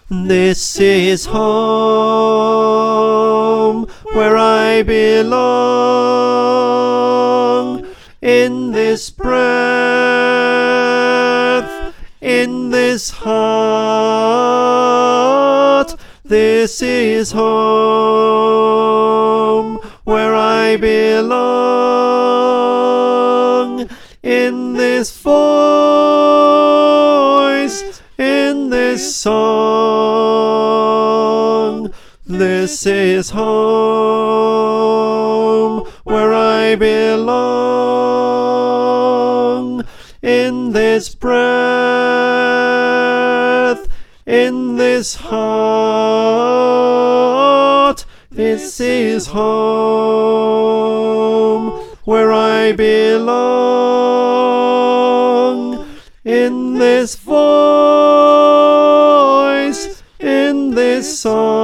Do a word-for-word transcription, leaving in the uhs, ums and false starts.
This is home, where I belong. In this breath, in this heart, this is home, where I belong. In this voice, in this song, this is home, where I belong. In this breath, in this heart, this is home, where I belong. In this voice, in this song,